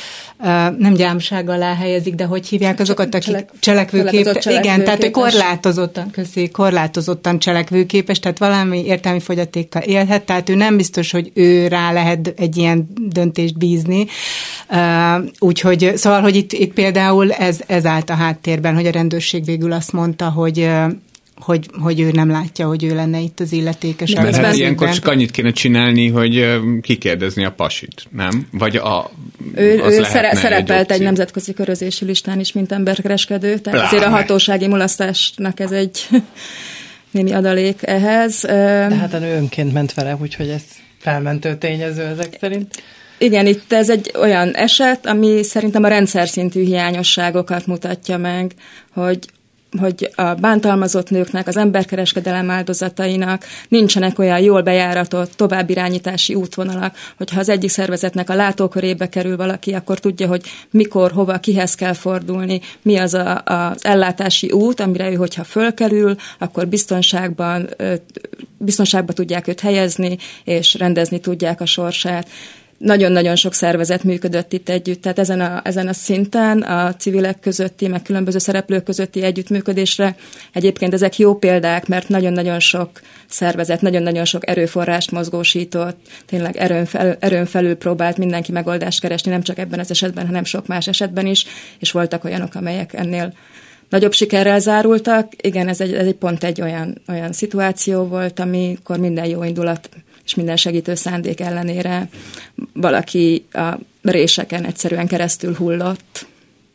nem gyámság alá helyezik, de hogy hívják azokat, akik Cselek, cselekvőképes. Igen, tehát ő korlátozottan, köszi, korlátozottan cselekvőképes, tehát valami értelmi fogyatékkal élhet, tehát ő nem biztos, hogy ő rá lehet egy ilyen döntést bízni. Úgyhogy, szóval, hogy itt, itt például ez, ez állt a háttérben, hogy a rendőrség végül azt mondta, hogy Hogy, hogy ő nem látja, hogy ő lenne itt az illetékes. Mert hát ilyenkor csak annyit kéne csinálni, hogy kikérdezni a pasit, nem? Vagy a, ő, ő szere, szerepelt egy, egy nemzetközi körözési listán is, mint emberkereskedő, tehát Pláne. Azért a hatósági mulasztásnak ez egy némi adalék ehhez. De hát a nő önként ment vele, úgyhogy ez felmentő tényező ezek szerint. Igen, itt ez egy olyan eset, ami szerintem a rendszer szintű hiányosságokat mutatja meg, hogy hogy a bántalmazott nőknek, az emberkereskedelem áldozatainak nincsenek olyan jól bejáratott továbbirányítási útvonalak, hogyha az egyik szervezetnek a látókörébe kerül valaki, akkor tudja, hogy mikor, hova, kihez kell fordulni, mi az a, az ellátási út, amire ő, hogyha fölkerül, akkor biztonságban, biztonságban tudják őt helyezni, és rendezni tudják a sorsát. Nagyon-nagyon sok szervezet működött itt együtt, tehát ezen a, ezen a szinten a civilek közötti, meg különböző szereplők közötti együttműködésre egyébként ezek jó példák, mert nagyon-nagyon sok szervezet, nagyon-nagyon sok erőforrást mozgósított, tényleg erőn, fel, erőn felül próbált mindenki megoldást keresni, nem csak ebben az esetben, hanem sok más esetben is, és voltak olyanok, amelyek ennél nagyobb sikerrel zárultak. Igen, ez egy, ez egy pont egy olyan, olyan szituáció volt, amikor minden jó indulat és minden segítő szándék ellenére valaki a réseken egyszerűen keresztül hullott.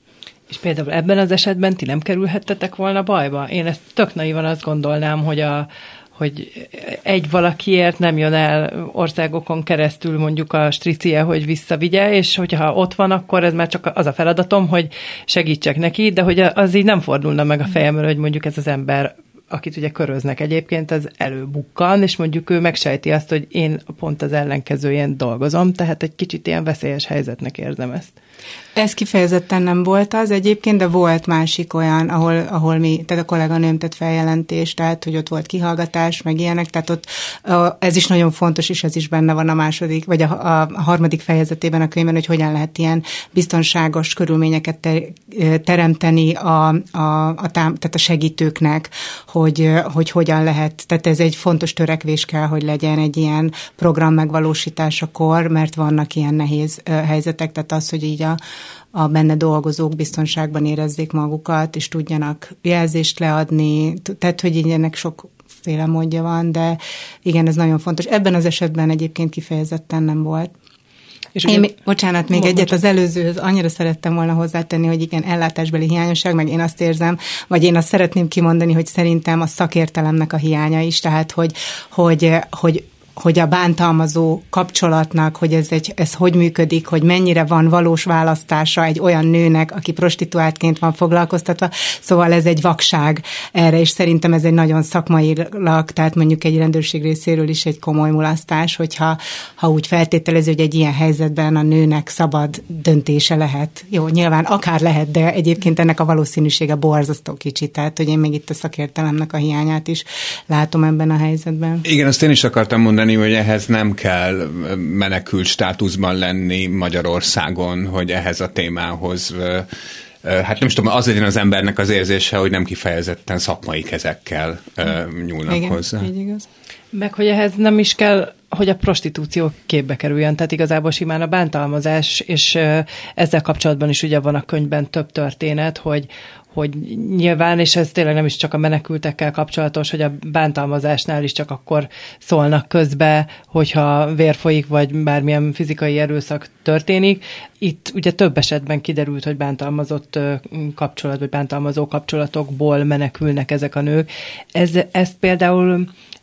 És például ebben az esetben ti nem kerülhettetek volna bajba? Én ezt tök naivan azt gondolnám, hogy a hogy egy valakiért nem jön el országokon keresztül mondjuk a stricie, hogy visszavigye, és hogyha ott van, akkor ez már csak az a feladatom, hogy segítsek neki, de hogy az így nem fordulna meg a fejemről, hogy mondjuk ez az ember, akit ugye köröznek egyébként, az előbukkan, és mondjuk ő megsejti azt, hogy én pont az ellenkezőjén dolgozom, tehát egy kicsit ilyen veszélyes helyzetnek érzem ezt. Ez kifejezetten nem volt az egyébként, de volt másik olyan, ahol, ahol mi, tehát a kolléganőm tett feljelentést, tehát hogy ott volt kihallgatás, meg ilyenek, tehát ott ez is nagyon fontos, és ez is benne van a második, vagy a, a harmadik fejezetében a könyvben, hogy hogyan lehet ilyen biztonságos körülményeket te, teremteni a, a, a, tám, tehát a segítőknek, hogy, hogy hogyan lehet, tehát ez egy fontos törekvés kell, hogy legyen egy ilyen program megvalósításakor, mert vannak ilyen nehéz helyzetek, tehát az, hogy így a a benne dolgozók biztonságban érezzék magukat, és tudjanak jelzést leadni, tehát hogy így ennek sokféle módja van, de igen, ez nagyon fontos. Ebben az esetben egyébként kifejezetten nem volt. És én, ugye, bocsánat, még egyet az előzőhöz annyira szerettem volna hozzátenni, hogy igen, ellátásbeli hiányosság, meg én azt érzem, vagy én azt szeretném kimondani, hogy szerintem a szakértelemnek a hiánya is, tehát hogy, hogy, hogy hogy a bántalmazó kapcsolatnak, hogy ez, egy, ez hogy működik, hogy mennyire van valós választása egy olyan nőnek, aki prostituáltként van foglalkoztatva, szóval ez egy vakság erre, és szerintem ez egy nagyon szakmailag, tehát mondjuk egy rendőrség részéről is egy komoly mulasztás, hogyha ha úgy feltételező, hogy egy ilyen helyzetben a nőnek szabad döntése lehet. Jó, nyilván akár lehet, de egyébként ennek a valószínűsége borzasztó kicsi, tehát hogy én még itt a szakértelemnek a hiányát is látom ebben a helyzetben. Igen, azt én is akartam mondani, hogy ehhez nem kell menekült státuszban lenni Magyarországon, hogy ehhez a témához, hát nem is tudom, az legyen az embernek az érzése, hogy nem kifejezetten szakmai kezekkel nyúlnak igen, hozzá. Így igaz. Meg hogy ehhez nem is kell, hogy a prostitúció képbe kerüljön, tehát igazából simán a bántalmazás, és ezzel kapcsolatban is ugye van a könyvben több történet, hogy hogy nyilván, és ez tényleg nem is csak a menekültekkel kapcsolatos, hogy a bántalmazásnál is csak akkor szólnak közbe, hogyha vér folyik, vagy bármilyen fizikai erőszak történik. Itt ugye több esetben kiderült, hogy bántalmazott kapcsolat, vagy bántalmazó kapcsolatokból menekülnek ezek a nők. Ez, ezt például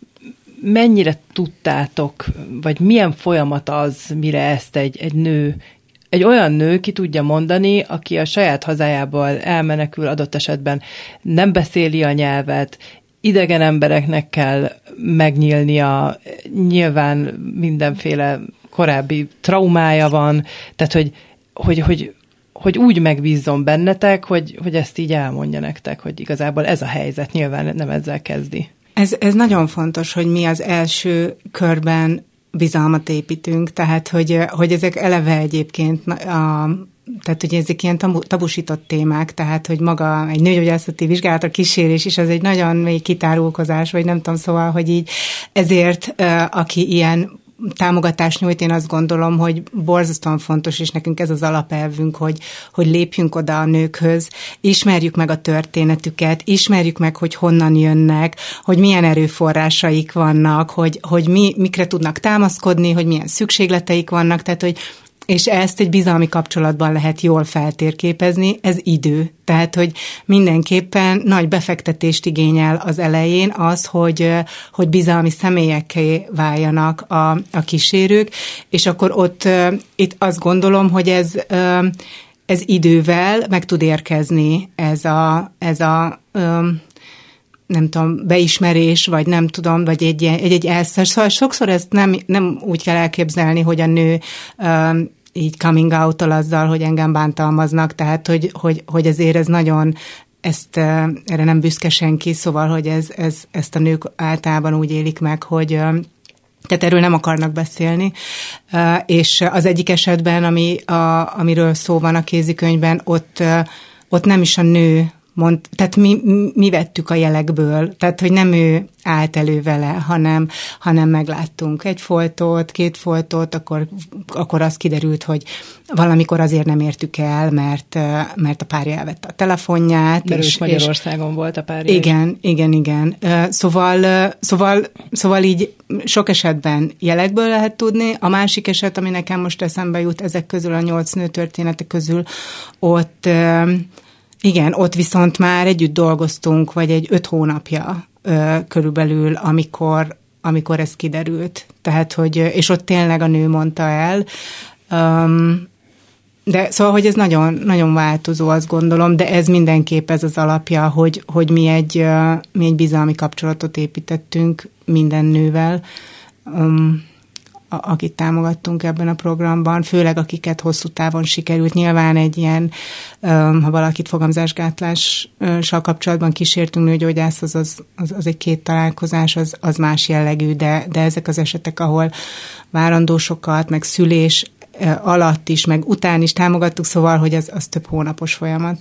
mennyire tudtátok, vagy milyen folyamat az, mire ezt egy, egy nő Egy olyan nő ki tudja mondani, aki a saját hazájából elmenekül, adott esetben nem beszéli a nyelvet, idegen embereknek kell megnyílnia, nyilván mindenféle korábbi traumája van, tehát hogy, hogy, hogy, hogy úgy megbízzon bennetek, hogy, hogy ezt így elmondja nektek, hogy igazából ez a helyzet, nyilván nem ezzel kezdi. Ez, ez nagyon fontos, hogy mi az első körben bizalmat építünk, tehát hogy, hogy ezek eleve egyébként, a, tehát hogy ezek ilyen tabu, tabusított témák, tehát hogy maga egy nőgyógyászati vizsgálatra kísérés is, az egy nagyon mély kitárulkozás, vagy nem tudom, szóval, hogy így ezért, aki ilyen támogatást nyújt, én azt gondolom, hogy borzasztóan fontos, és nekünk ez az alapelvünk, hogy, hogy lépjünk oda a nőkhöz, ismerjük meg a történetüket, ismerjük meg, hogy honnan jönnek, hogy milyen erőforrásaik vannak, hogy, hogy mi, mikre tudnak támaszkodni, hogy milyen szükségleteik vannak, tehát hogy és ezt egy bizalmi kapcsolatban lehet jól feltérképezni, ez idő. Tehát, hogy mindenképpen nagy befektetést igényel az elején az, hogy, hogy bizalmi személyekké váljanak a, a kísérők, és akkor ott itt azt gondolom, hogy ez ez idővel meg tud érkezni ez a, ez a öm, nem tudom, beismerés, vagy nem tudom, vagy egy, egy, egy elszás. Szóval sokszor ezt nem, nem úgy kell elképzelni, hogy a nő öm, így coming out-tól azzal, hogy engem bántalmaznak, tehát hogy, hogy, hogy ezért ez nagyon, ezt erre nem büszke senki, szóval, hogy ez, ez, ezt a nők általában úgy élik meg, hogy tehát erről nem akarnak beszélni, és az egyik esetben, ami, a, amiről szó van a kézikönyvben, ott, ott nem is a nő mond, tehát mi, mi vettük a jelekből, tehát hogy nem ő állt elő vele, hanem, hanem megláttunk egy foltot, két foltot, akkor, akkor az kiderült, hogy valamikor azért nem értük el, mert, mert a párja elvette a telefonját. Mert és, Magyarországon és, volt a párja. Igen, is. igen, igen. Szóval, szóval, szóval így sok esetben jelekből lehet tudni. A másik eset, ami nekem most eszembe jut ezek közül, a nyolc nő történetek közül, ott igen, ott viszont már együtt dolgoztunk, vagy egy öt hónapja ö, körülbelül, amikor, amikor ez kiderült. Tehát, hogy, és ott tényleg a nő mondta el. Um, de szóval, hogy ez nagyon, nagyon változó, azt gondolom, de ez mindenképp ez az alapja, hogy, hogy mi, egy, uh, mi egy bizalmi kapcsolatot építettünk minden nővel, um, akit támogattunk ebben a programban, főleg akiket hosszú távon sikerült. Nyilván egy ilyen, ha valakit fogamzásgátlással kapcsolatban kísértünk nőgyógyászhoz, az, az, az egy két találkozás, az, az más jellegű, de, de ezek az esetek, ahol várandósokat, meg szülés alatt is, meg után is támogattuk, szóval, hogy az, az több hónapos folyamat.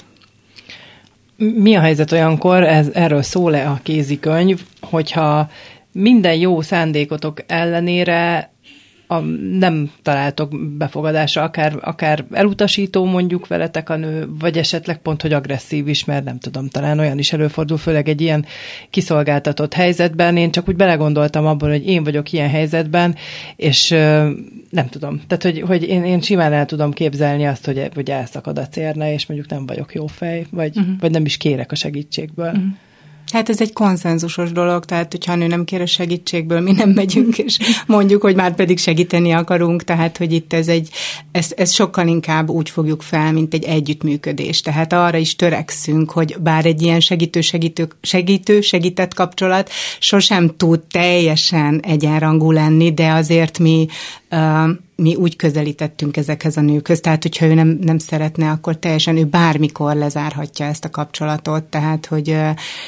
Mi a helyzet olyankor, ez, erről szól-e a kézikönyv, hogyha minden jó szándékotok ellenére a, nem találtok befogadásra, akár, akár elutasító mondjuk veletek a nő, vagy esetleg pont, hogy agresszív is, mert nem tudom, talán olyan is előfordul, főleg egy ilyen kiszolgáltatott helyzetben. Én csak úgy belegondoltam abban, hogy én vagyok ilyen helyzetben, és nem tudom. Tehát, hogy, hogy én, én simán el tudom képzelni azt, hogy, hogy elszakad a cérne, és mondjuk nem vagyok jó fej, vagy, uh-huh. vagy nem is kérek a segítségből. Uh-huh. Hát ez egy konszenzusos dolog, tehát hogyha a nő nem kér a segítségből, mi nem megyünk, és mondjuk, hogy már pedig segíteni akarunk, tehát hogy itt ez egy, ez, ez sokkal inkább úgy fogjuk fel, mint egy együttműködés. Tehát arra is törekszünk, hogy bár egy ilyen segítő-segítő, segítő, segített kapcsolat sosem tud teljesen egyenrangú lenni, de azért mi uh, mi úgy közelítettünk ezekhez a nőkhöz, tehát hogyha ő nem, nem szeretne, akkor teljesen ő bármikor lezárhatja ezt a kapcsolatot, tehát hogy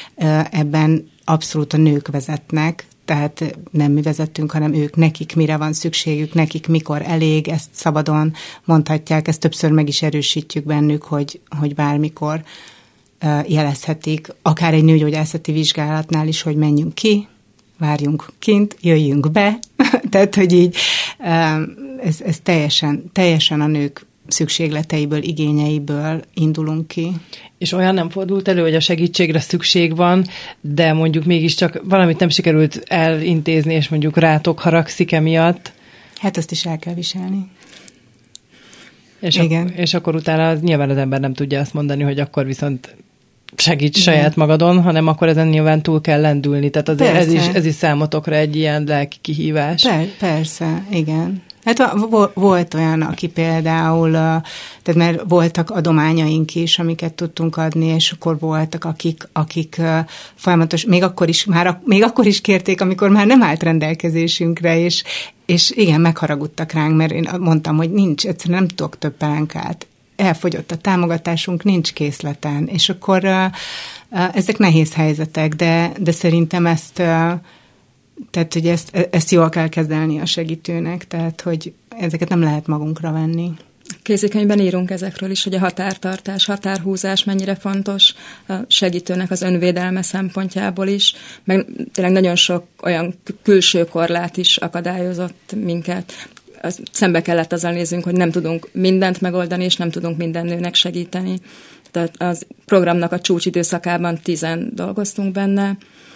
ebben abszolút a nők vezetnek, tehát nem mi vezettünk, hanem ők, nekik mire van szükségük, nekik mikor elég, ezt szabadon mondhatják, ezt többször meg is erősítjük bennük, hogy, hogy bármikor jelezhetik, akár egy nőgyógyászati vizsgálatnál is, hogy menjünk ki, várjunk kint, jöjjünk be, tehát, hogy így ez, ez teljesen, teljesen a nők szükségleteiből, igényeiből indulunk ki. És olyan nem fordult elő, hogy a segítségre szükség van, de mondjuk mégiscsak valamit nem sikerült elintézni, és mondjuk rátok haragszik emiatt? Hát azt is el kell viselni. És, Igen. Ak- és akkor utána az, nyilván az ember nem tudja azt mondani, hogy akkor viszont segíts saját igen. magadon, hanem akkor ezen nyilván túl kell lendülni. Tehát azért ez is, ez is számotokra egy ilyen lelki kihívás. Per, persze, igen. Hát volt olyan, aki például, tehát mert voltak adományaink is, amiket tudtunk adni, és akkor voltak, akik, akik folyamatos, még akkor is, már, még akkor is kérték, amikor már nem állt rendelkezésünkre, és, és igen, megharagudtak ránk, mert én mondtam, hogy nincs, egyszerűen nem tudok több pelenkát. Elfogyott a támogatásunk, nincs készleten, és akkor uh, uh, ezek nehéz helyzetek, de, de szerintem ezt, uh, tehát, hogy ezt, ezt jól kell kezelni a segítőnek, tehát, hogy ezeket nem lehet magunkra venni. Kézikönyvben írunk ezekről is, hogy a határtartás, határhúzás mennyire fontos a segítőnek az önvédelme szempontjából is, meg tényleg nagyon sok olyan külső korlát is akadályozott minket. Az, szembe kellett azzal néznünk, hogy nem tudunk mindent megoldani, és nem tudunk minden nőnek segíteni. Tehát az programnak a csúcsidőszakában tizen dolgoztunk benne.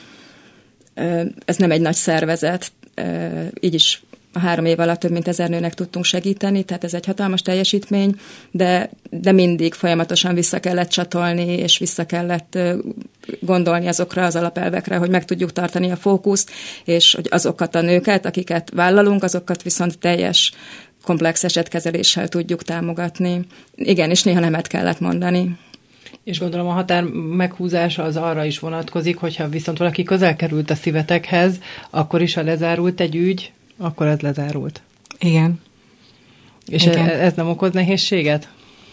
Ez nem egy nagy szervezet, így is a három év alatt több mint ezer nőnek tudtunk segíteni, tehát ez egy hatalmas teljesítmény, de, de mindig folyamatosan vissza kellett csatolni, és vissza kellett gondolni azokra az alapelvekre, hogy meg tudjuk tartani a fókuszt, és hogy azokat a nőket, akiket vállalunk, azokat viszont teljes komplex esetkezeléssel tudjuk támogatni. Igen, és néha nemet kellett mondani. És gondolom a határ meghúzása az arra is vonatkozik, hogyha viszont valaki közel került a szívetekhez, akkor is, ha lezárult egy ügy, akkor ez lezárult. Igen. És Igen. ez nem okoz nehézséget?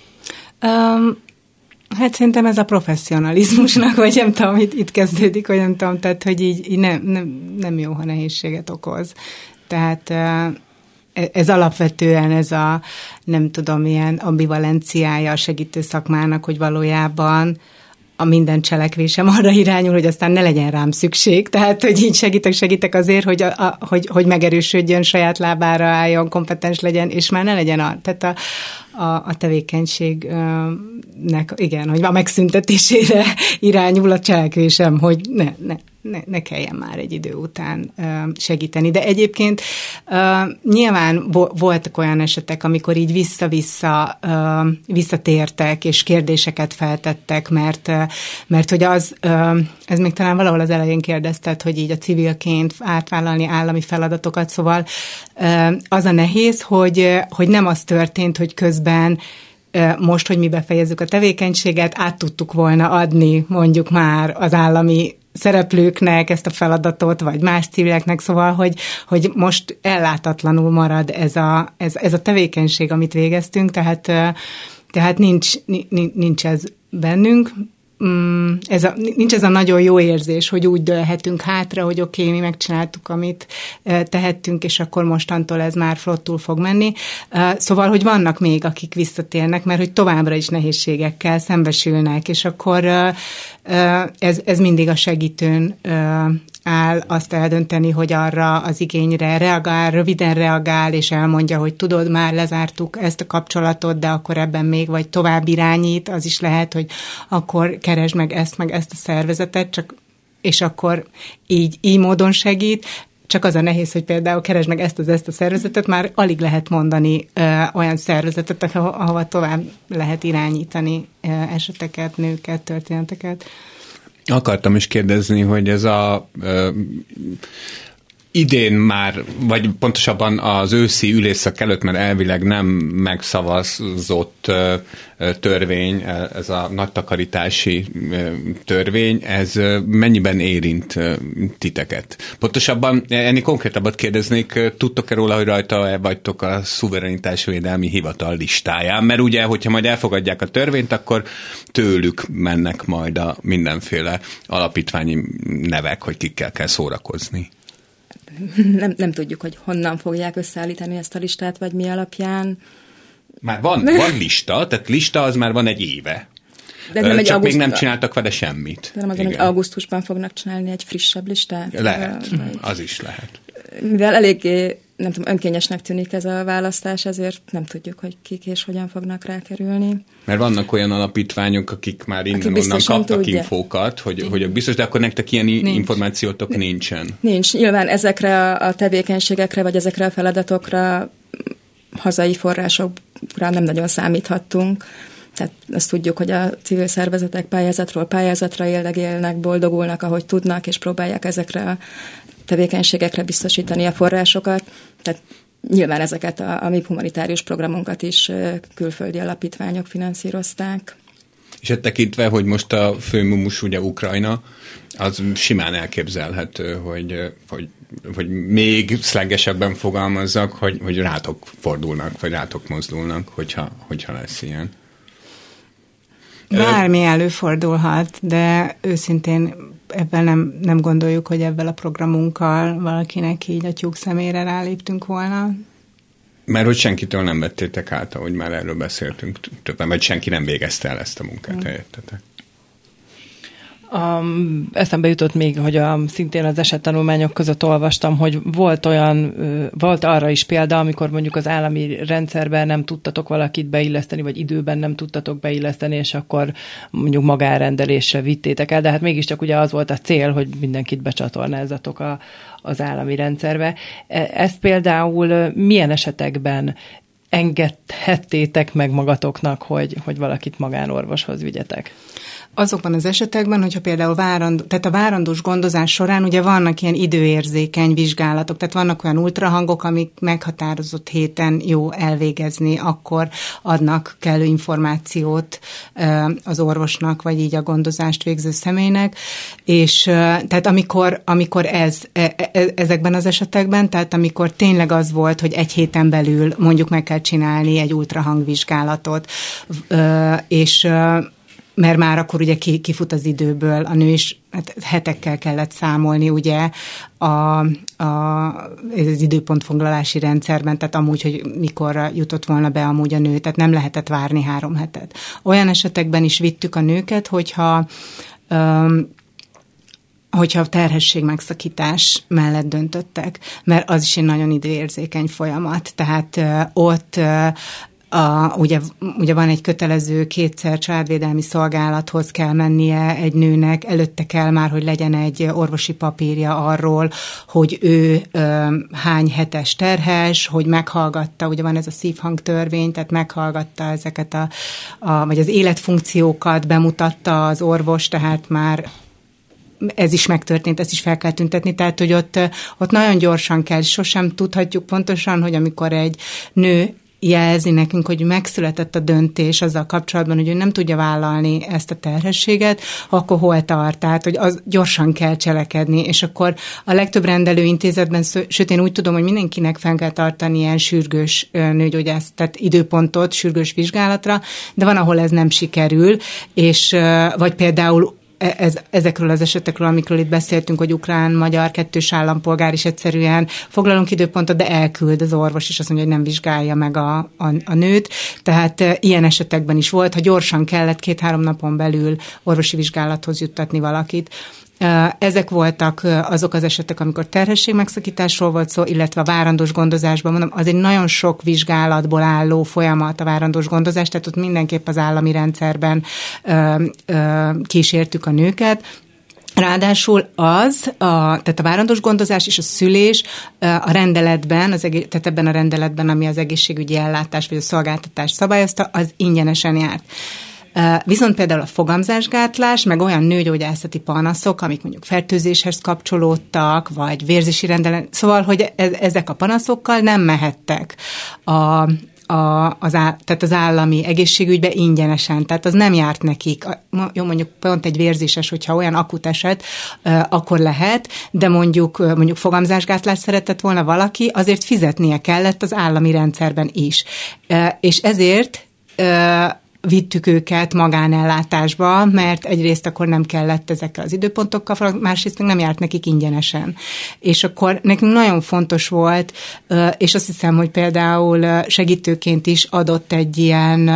Um, hát szerintem ez a professzionalizmusnak, vagy nem tudom, itt, itt kezdődik, vagy nem tudom, tehát, hogy így, így nem, nem, nem jó, ha nehézséget okoz. Tehát ez alapvetően ez a, nem tudom, ilyen ambivalenciája a segítő szakmának, hogy valójában a minden cselekvésem arra irányul, hogy aztán ne legyen rám szükség. Tehát, hogy így segítek, segítek azért, hogy, a, a, hogy, hogy megerősödjön, saját lábára álljon, kompetens legyen, és már ne legyen a, tehát a, a, a tevékenységnek, igen, hogy a megszüntetésére irányul a cselekvésem, hogy ne, ne, ne, ne kelljen már egy idő után segíteni. De egyébként nyilván voltak olyan esetek, amikor így vissza-vissza visszatértek, és kérdéseket feltettek, mert, mert hogy az, ez még talán valahol az elején kérdezted, hogy így a civilként átvállalni állami feladatokat, szóval az a nehéz, hogy, hogy nem az történt, hogy közben most, hogy mi befejezzük a tevékenységet, át tudtuk volna adni mondjuk már az állami szereplőknek ezt a feladatot, vagy más civileknek, szóval, hogy, hogy most ellátatlanul marad ez a, ez, ez a tevékenység, amit végeztünk, tehát, tehát nincs, nincs ez bennünk. Ez a, nincs ez a nagyon jó érzés, hogy úgy dőlhetünk hátra, hogy oké, okay, mi megcsináltuk, amit tehettünk, és akkor mostantól ez már flottul fog menni. Szóval, hogy vannak még, akik visszatérnek, mert hogy továbbra is nehézségekkel szembesülnek, és akkor ez, ez mindig a segítőn áll azt eldönteni, hogy arra az igényre reagál, röviden reagál, és elmondja, hogy tudod, már lezártuk ezt a kapcsolatot, de akkor ebben még vagy tovább irányít, az is lehet, hogy akkor keresd meg ezt, meg ezt a szervezetet, csak, és akkor így, így módon segít. Csak az a nehéz, hogy például keresd meg ezt az ezt a szervezetet, már alig lehet mondani ö, olyan szervezetet, ahova, ahova tovább lehet irányítani ö, eseteket, nőket, történeteket. Akartam is kérdezni, hogy ez a ö, idén már, vagy pontosabban az őszi ülésszak előtt, mert elvileg nem megszavazott ö, törvény, ez a nagy takarítási ö, törvény, ez ö, mennyiben érint ö, titeket? Pontosabban ennél konkrétabbat kérdeznék, tudtok-e róla, hogy rajta vagytok a szuverenitásvédelmi hivatal listáján? Mert ugye, hogyha majd elfogadják a törvényt, akkor tőlük mennek majd a mindenféle alapítványi nevek, hogy kikkel kell szórakozni. Nem, nem tudjuk, hogy honnan fogják összeállítani ezt a listát, vagy mi alapján. Már van, van lista, tehát lista az már van egy éve. De nem Csak egy auguszt... még nem csináltak vele semmit. De nem azon, hogy augusztusban fognak csinálni egy frissebb listát? Lehet, vagy... az is lehet. Mivel eléggé, nem tudom, önkényesnek tűnik ez a választás, ezért nem tudjuk, hogy kik és hogyan fognak rákerülni. Mert vannak olyan alapítványok, akik már innen-onnan kaptak tudja. infókat, hogy, hogy biztos, de akkor nektek ilyen nincs. információtok nincsen. Nincs. Nyilván ezekre a tevékenységekre, vagy ezekre a feladatokra hazai forrásokra nem nagyon számíthattunk. Tehát azt tudjuk, hogy a civil szervezetek pályázatról pályázatra élnek, boldogulnak, ahogy tudnak, és próbálják ezekre a tevékenységekre biztosítani a forrásokat. Tehát nyilván ezeket a, a mi humanitárius programunkat is külföldi alapítványok finanszírozták. És ezt tekintve, hogy most a főmumus ugye Ukrajna, az simán elképzelhető, hogy, hogy, hogy még szlengesebben fogalmazzak, hogy, hogy rátok fordulnak, vagy rátok mozdulnak, hogyha, hogyha lesz ilyen. Bármi előfordulhat, de őszintén ebben nem, nem gondoljuk, hogy ebben a programunkkal valakinek így a tyúk szemére ráléptünk volna. Mert hogy senkitől nem vettétek át, ahogy már erről beszéltünk többen, vagy senki nem végezte el ezt a munkát, hmm. helyettetek. Um, eszembe jutott még, hogy a, szintén az esettanulmányok között olvastam, hogy volt olyan, volt arra is példa, amikor mondjuk az állami rendszerben nem tudtatok valakit beilleszteni, vagy időben nem tudtatok beilleszteni, és akkor mondjuk magánrendelésre vittétek el, de hát mégiscsak ugye az volt a cél, hogy mindenkit becsatornázzatok a, az állami rendszerbe. Ezt például milyen esetekben engedhettétek meg magatoknak, hogy, hogy valakit magánorvoshoz vigyetek? azokban az esetekben, hogyha például várandó, tehát a várandós gondozás során ugye vannak ilyen időérzékeny vizsgálatok, tehát vannak olyan ultrahangok, amik meghatározott héten jó elvégezni, akkor adnak kellő információt az orvosnak, vagy így a gondozást végző személynek, és tehát amikor, amikor ez, ezekben az esetekben, tehát amikor tényleg az volt, hogy egy héten belül mondjuk meg kell csinálni egy ultrahangvizsgálatot, és mert már akkor ugye kifut az időből, a nő is hát hetekkel kellett számolni ugye a, a, az időpontfoglalási rendszerben, tehát amúgy, hogy mikorra jutott volna be amúgy a nő, tehát nem lehetett várni három hetet. Olyan esetekben is vittük a nőket, hogyha um, hogyha a terhesség megszakítás mellett döntöttek, mert az is egy nagyon időérzékeny folyamat, tehát uh, ott uh, A, ugye, ugye van egy kötelező kétszer családvédelmi szolgálathoz kell mennie egy nőnek, előtte kell már, hogy legyen egy orvosi papírja arról, hogy ő ö, hány hetes terhes, hogy meghallgatta, ugye van ez a szívhangtörvény, tehát meghallgatta ezeket a, a vagy az életfunkciókat bemutatta az orvos, tehát már ez is megtörtént, ezt is fel kell tüntetni, tehát hogy ott, ott nagyon gyorsan kell, sosem tudhatjuk pontosan, hogy amikor egy nő jelzi nekünk, hogy megszületett a döntés azzal kapcsolatban, hogy ő nem tudja vállalni ezt a terhességet, akkor hol tart, tehát, hogy az gyorsan kell cselekedni, és akkor a legtöbb rendelő intézetben, sőt, én úgy tudom, hogy mindenkinek fenn kell tartani ilyen sürgős nőgyógyász, tehát időpontot, sürgős vizsgálatra, de van, ahol ez nem sikerül, és vagy például Ez, ezekről az esetekről, amikről itt beszéltünk, hogy ukrán-magyar kettős állampolgár is egyszerűen foglalunk időpontot, de elküld az orvos, és azt mondja, hogy nem vizsgálja meg a, a, a nőt. Tehát e, ilyen esetekben is volt, ha gyorsan kellett két-három napon belül orvosi vizsgálathoz juttatni valakit. Ezek voltak azok az esetek, amikor terhesség megszakításról volt szó, illetve a várandós gondozásban, mondom, az egy nagyon sok vizsgálatból álló folyamat a várandós gondozás, tehát ott mindenképp az állami rendszerben ö, ö, kísértük a nőket. Ráadásul az, a, tehát a várandós gondozás és a szülés a rendeletben, az egész, tehát ebben a rendeletben, ami az egészségügyi ellátás vagy a szolgáltatást szabályozta, az ingyenesen járt. Viszont például a fogamzásgátlás, meg olyan nőgyógyászati panaszok, amik mondjuk fertőzéshez kapcsolódtak, vagy vérzési rendelet, szóval, hogy ezek a panaszokkal nem mehettek a A, az, áll, tehát az állami egészségügybe ingyenesen, tehát az nem járt nekik. Jó, mondjuk pont egy vérzéses, hogyha olyan akut eset, akkor lehet, de mondjuk, mondjuk fogamzásgátlást szeretett volna valaki, azért fizetnie kellett az állami rendszerben is. És ezért vittük őket magánellátásba, mert egyrészt akkor nem kellett ezekkel az időpontokkal, másrészt nem járt nekik ingyenesen. És akkor nekünk nagyon fontos volt, és azt hiszem, hogy például segítőként is adott egy ilyen,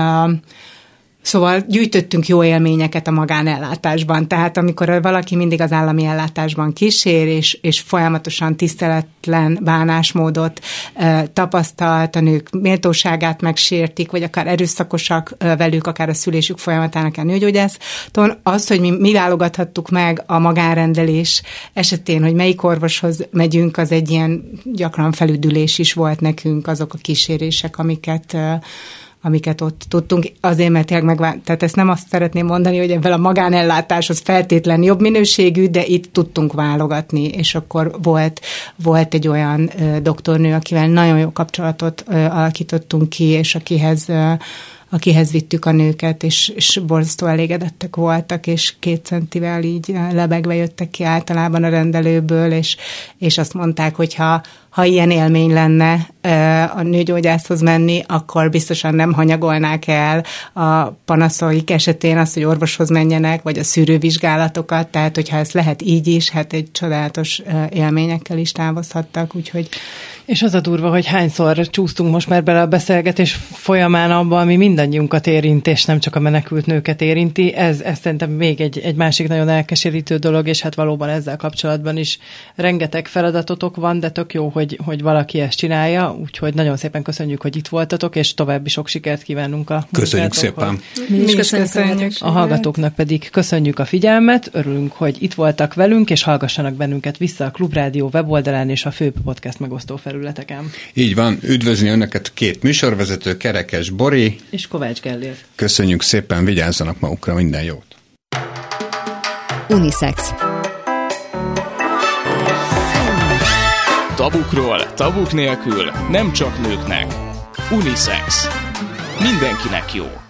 szóval gyűjtöttünk jó élményeket a magánellátásban. Tehát amikor valaki mindig az állami ellátásban kísér, és, és folyamatosan tiszteletlen bánásmódot e, tapasztalt, a nők méltóságát megsértik, vagy akár erőszakosak e, velük, akár a szülésük folyamatának a nőgyógyászton, az, hogy mi, mi válogathattuk meg a magánrendelés esetén, hogy melyik orvoshoz megyünk, az egy ilyen gyakran felüdülés is volt nekünk, azok a kísérések, amiket e, amiket ott tudtunk, azért, mert tényleg meg, tehát ezt nem azt szeretném mondani, hogy ebben a magánellátáshoz feltétlen jobb minőségű, de itt tudtunk válogatni, és akkor volt, volt egy olyan ö, doktornő, akivel nagyon jó kapcsolatot ö, alakítottunk ki, és akihez ö, akihez vittük a nőket, és, és borzasztó elégedettek voltak, és két centivel így lebegve jöttek ki általában a rendelőből, és, és azt mondták, hogy ha, ha ilyen élmény lenne a nőgyógyászhoz menni, akkor biztosan nem hanyagolnák el a panaszaik esetén azt, hogy orvoshoz menjenek, vagy a szűrővizsgálatokat, tehát hogyha ez lehet így is, hát egy csodálatos élményekkel is távozhattak, úgyhogy... És az a durva, hogy hányszor csúsztunk most már bele a beszélgetés folyamán abba, ami mindannyiunkat érint, és nem csak a menekült nőket érinti. Ez, ez szerintem még egy, egy másik nagyon elkeserítő dolog, és hát valóban ezzel kapcsolatban is rengeteg feladatotok van, de tök jó, hogy, hogy valaki ezt csinálja, úgyhogy nagyon szépen köszönjük, hogy itt voltatok, és további sok sikert kívánunk a Köszönjük szépen. Mi is köszönjük. köszönjük. A hallgatóknak pedig köszönjük a figyelmet, örülünk, hogy itt voltak velünk, és hallgassanak bennünket vissza a Klubrádió weboldalán és a fő podcast megosztó felületeken. Így van, üdvözli önöket két műsorvezető, Kerekes Bori és Kovács Gellért. Köszönjük szépen, vigyázzanak magukra, minden jót! Unisex. Tabukról, tabuk nélkül, nem csak nőknek. Unisex. Mindenkinek jó.